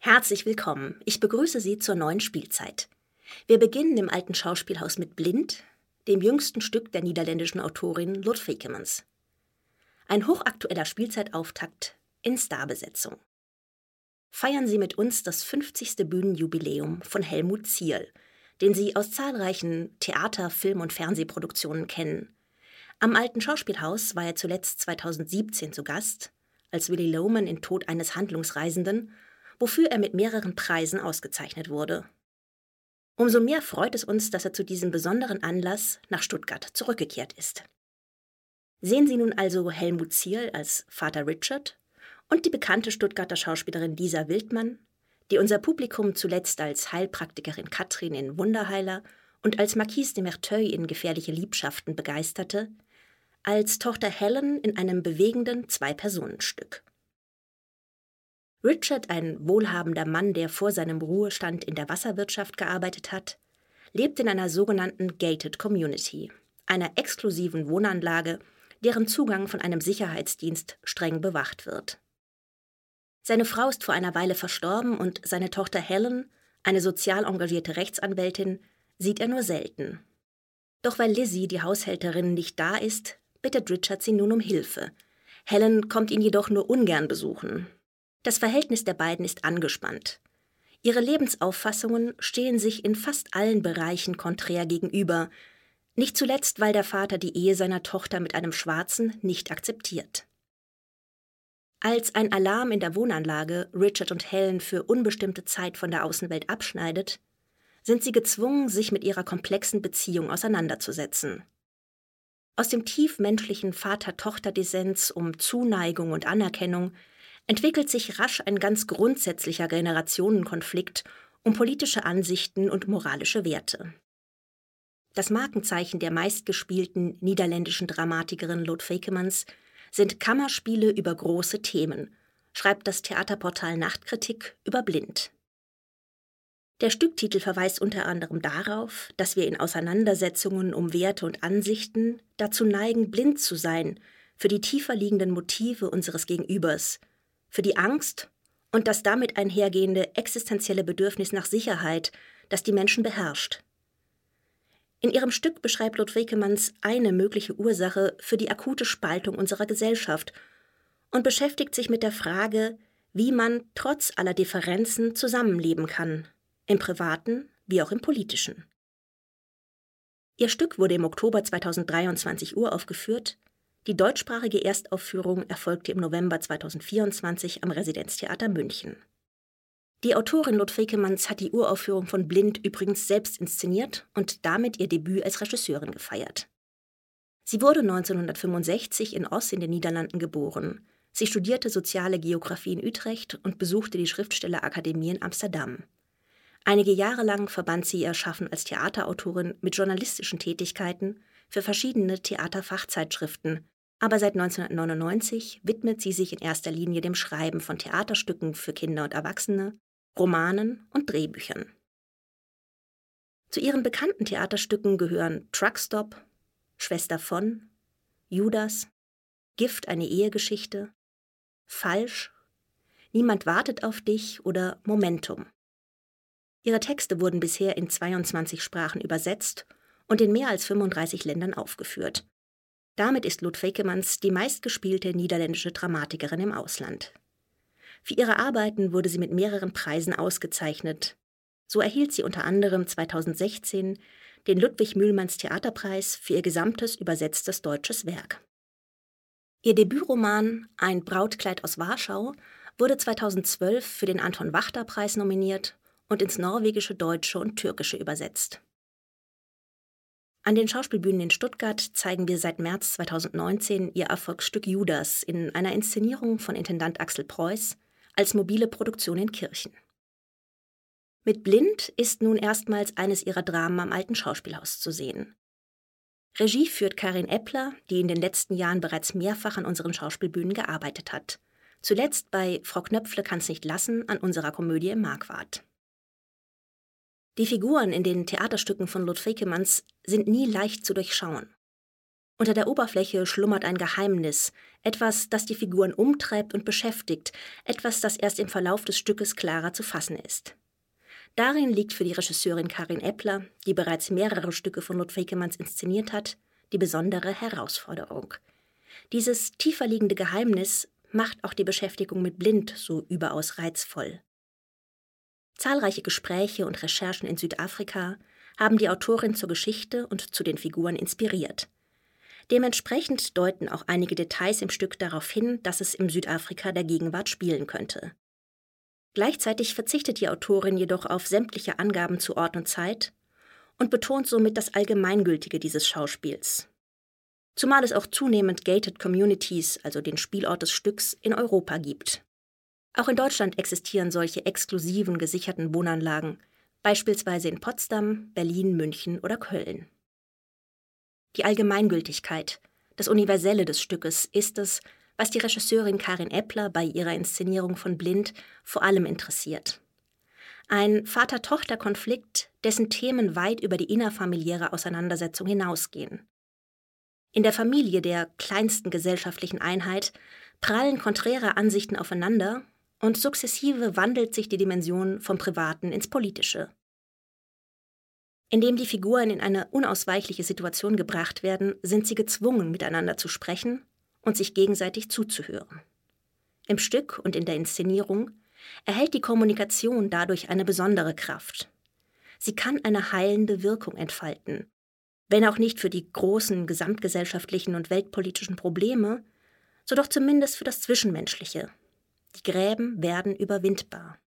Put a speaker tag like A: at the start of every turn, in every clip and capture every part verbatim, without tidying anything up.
A: Herzlich willkommen. Ich begrüße Sie zur neuen Spielzeit. Wir beginnen im Alten Schauspielhaus mit Blind, dem jüngsten Stück der niederländischen Autorin Lot Vekemans. Ein hochaktueller Spielzeitauftakt in Starbesetzung. Feiern Sie mit uns das fünfzigste Bühnenjubiläum von Helmut Zierl, den Sie aus zahlreichen Theater-, Film- und Fernsehproduktionen kennen. Am Alten Schauspielhaus war er zuletzt zweitausendsiebzehn zu Gast, als Willy Loman in Tod eines Handlungsreisenden, wofür er mit mehreren Preisen ausgezeichnet wurde. Umso mehr freut es uns, dass er zu diesem besonderen Anlass nach Stuttgart zurückgekehrt ist. Sehen Sie nun also Helmut Zierl als Vater Richard und die bekannte Stuttgarter Schauspielerin Lisa Wildmann, die unser Publikum zuletzt als Heilpraktikerin Katrin in Wunderheiler und als Marquise de Merteuil in Gefährliche Liebschaften begeisterte, als Tochter Helen in einem bewegenden Zwei-Personen-Stück. Richard, ein wohlhabender Mann, der vor seinem Ruhestand in der Wasserwirtschaft gearbeitet hat, lebt in einer sogenannten Gated Community, einer exklusiven Wohnanlage, deren Zugang von einem Sicherheitsdienst streng bewacht wird. Seine Frau ist vor einer Weile verstorben und seine Tochter Helen, eine sozial engagierte Rechtsanwältin, sieht er nur selten. Doch weil Lizzie, die Haushälterin, nicht da ist, bittet Richard sie nun um Hilfe. Helen kommt ihn jedoch nur ungern besuchen. Das Verhältnis der beiden ist angespannt. Ihre Lebensauffassungen stehen sich in fast allen Bereichen konträr gegenüber, nicht zuletzt, weil der Vater die Ehe seiner Tochter mit einem Schwarzen nicht akzeptiert. Als ein Alarm in der Wohnanlage Richard und Helen für unbestimmte Zeit von der Außenwelt abschneidet, sind sie gezwungen, sich mit ihrer komplexen Beziehung auseinanderzusetzen. Aus dem tiefmenschlichen Vater-Tochter-Dissens um Zuneigung und Anerkennung entwickelt sich rasch ein ganz grundsätzlicher Generationenkonflikt um politische Ansichten und moralische Werte. Das Markenzeichen der meistgespielten niederländischen Dramatikerin Lot Vekemans sind Kammerspiele über große Themen, schreibt das Theaterportal Nachtkritik über Blind. Der Stücktitel verweist unter anderem darauf, dass wir in Auseinandersetzungen um Werte und Ansichten dazu neigen, blind zu sein für die tiefer liegenden Motive unseres Gegenübers, für die Angst und das damit einhergehende existenzielle Bedürfnis nach Sicherheit, das die Menschen beherrscht. In ihrem Stück beschreibt Lot Vekemans eine mögliche Ursache für die akute Spaltung unserer Gesellschaft und beschäftigt sich mit der Frage, wie man trotz aller Differenzen zusammenleben kann, im Privaten wie auch im Politischen. Ihr Stück wurde im Oktober zweitausenddreiundzwanzig uraufgeführt. Die deutschsprachige Erstaufführung erfolgte im November zweitausendvierundzwanzig am Residenztheater München. Die Autorin Lot Vekemans hat die Uraufführung von Blind übrigens selbst inszeniert und damit ihr Debüt als Regisseurin gefeiert. Sie wurde neunzehnhundertfünfundsechzig in Oss in den Niederlanden geboren. Sie studierte Soziale Geographie in Utrecht und besuchte die Schriftstellerakademie in Amsterdam. Einige Jahre lang verband sie ihr Schaffen als Theaterautorin mit journalistischen Tätigkeiten für verschiedene Theaterfachzeitschriften, aber seit neunzehnhundertneunundneunzig widmet sie sich in erster Linie dem Schreiben von Theaterstücken für Kinder und Erwachsene, Romanen und Drehbüchern. Zu ihren bekannten Theaterstücken gehören Truckstop, Schwester von, Judas, Gift, eine Ehegeschichte, Falsch, Niemand wartet auf dich oder Momentum. Ihre Texte wurden bisher in zweiundzwanzig Sprachen übersetzt und in mehr als fünfunddreißig Ländern aufgeführt. Damit ist Lot Vekemans die meistgespielte niederländische Dramatikerin im Ausland. Für ihre Arbeiten wurde sie mit mehreren Preisen ausgezeichnet. So erhielt sie unter anderem zweitausendsechzehn den Ludwig Mühlmanns Theaterpreis für ihr gesamtes übersetztes deutsches Werk. Ihr Debütroman Ein Brautkleid aus Warschau wurde zweitausendzwölf für den Anton-Wachter-Preis nominiert und ins Norwegische, Deutsche und Türkische übersetzt. An den Schauspielbühnen in Stuttgart zeigen wir seit März zweitausendneunzehn ihr Erfolgsstück Judas in einer Inszenierung von Intendant Axel Preuß als mobile Produktion in Kirchen. Mit Blind ist nun erstmals eines ihrer Dramen am Alten Schauspielhaus zu sehen. Regie führt Karin Eppler, die in den letzten Jahren bereits mehrfach an unseren Schauspielbühnen gearbeitet hat. Zuletzt bei Frau Knöpfle kann's nicht lassen an unserer Komödie im Marquardt. Die Figuren in den Theaterstücken von Lot Vekemans sind nie leicht zu durchschauen. Unter der Oberfläche schlummert ein Geheimnis, etwas, das die Figuren umtreibt und beschäftigt, etwas, das erst im Verlauf des Stückes klarer zu fassen ist. Darin liegt für die Regisseurin Karin Epler, die bereits mehrere Stücke von Ludwig Eckemans inszeniert hat, die besondere Herausforderung. Dieses tiefer liegende Geheimnis macht auch die Beschäftigung mit Blind so überaus reizvoll. Zahlreiche Gespräche und Recherchen in Südafrika haben die Autorin zur Geschichte und zu den Figuren inspiriert. Dementsprechend deuten auch einige Details im Stück darauf hin, dass es im Südafrika der Gegenwart spielen könnte. Gleichzeitig verzichtet die Autorin jedoch auf sämtliche Angaben zu Ort und Zeit und betont somit das Allgemeingültige dieses Schauspiels. Zumal es auch zunehmend gated communities, also den Spielort des Stücks, in Europa gibt. Auch in Deutschland existieren solche exklusiven, gesicherten Wohnanlagen, beispielsweise in Potsdam, Berlin, München oder Köln. Die Allgemeingültigkeit, das Universelle des Stückes ist es, was die Regisseurin Karin Epler bei ihrer Inszenierung von Blind vor allem interessiert. Ein Vater-Tochter-Konflikt, dessen Themen weit über die innerfamiliäre Auseinandersetzung hinausgehen. In der Familie der kleinsten gesellschaftlichen Einheit prallen konträre Ansichten aufeinander und sukzessive wandelt sich die Dimension vom Privaten ins Politische. Indem die Figuren in eine unausweichliche Situation gebracht werden, sind sie gezwungen, miteinander zu sprechen und sich gegenseitig zuzuhören. Im Stück und in der Inszenierung erhält die Kommunikation dadurch eine besondere Kraft. Sie kann eine heilende Wirkung entfalten, wenn auch nicht für die großen gesamtgesellschaftlichen und weltpolitischen Probleme, so doch zumindest für das Zwischenmenschliche. Die Gräben werden überwindbar.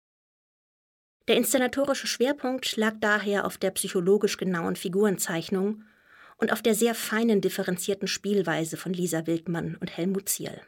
A: Der inszenatorische Schwerpunkt lag daher auf der psychologisch genauen Figurenzeichnung und auf der sehr feinen differenzierten Spielweise von Lisa Wildmann und Helmut Zierl.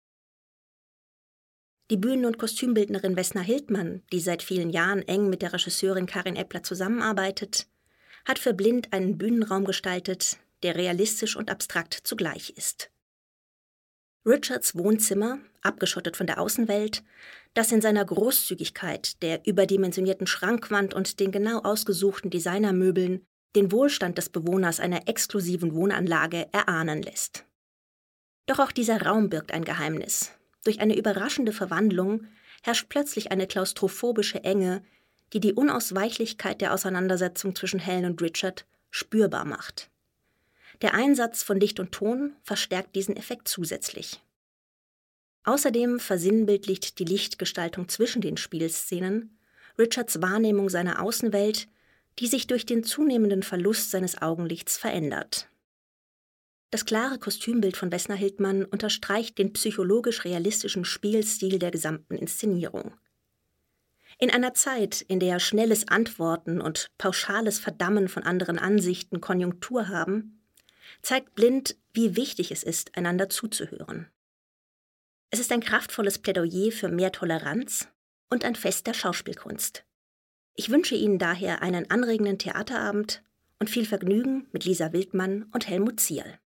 A: Die Bühnen- und Kostümbildnerin Vesna Hildmann, die seit vielen Jahren eng mit der Regisseurin Karin Epler zusammenarbeitet, hat für Blind einen Bühnenraum gestaltet, der realistisch und abstrakt zugleich ist. Richards Wohnzimmer, abgeschottet von der Außenwelt, das in seiner Großzügigkeit, der überdimensionierten Schrankwand und den genau ausgesuchten Designermöbeln den Wohlstand des Bewohners einer exklusiven Wohnanlage erahnen lässt. Doch auch dieser Raum birgt ein Geheimnis. Durch eine überraschende Verwandlung herrscht plötzlich eine klaustrophobische Enge, die die Unausweichlichkeit der Auseinandersetzung zwischen Helen und Richard spürbar macht. Der Einsatz von Licht und Ton verstärkt diesen Effekt zusätzlich. Außerdem versinnbildlicht die Lichtgestaltung zwischen den Spielszenen Richards Wahrnehmung seiner Außenwelt, die sich durch den zunehmenden Verlust seines Augenlichts verändert. Das klare Kostümbild von Vesna Hildmann unterstreicht den psychologisch-realistischen Spielstil der gesamten Inszenierung. In einer Zeit, in der schnelles Antworten und pauschales Verdammen von anderen Ansichten Konjunktur haben, zeigt Blind, wie wichtig es ist, einander zuzuhören. Es ist ein kraftvolles Plädoyer für mehr Toleranz und ein Fest der Schauspielkunst. Ich wünsche Ihnen daher einen anregenden Theaterabend und viel Vergnügen mit Lisa Wildmann und Helmut Zierl.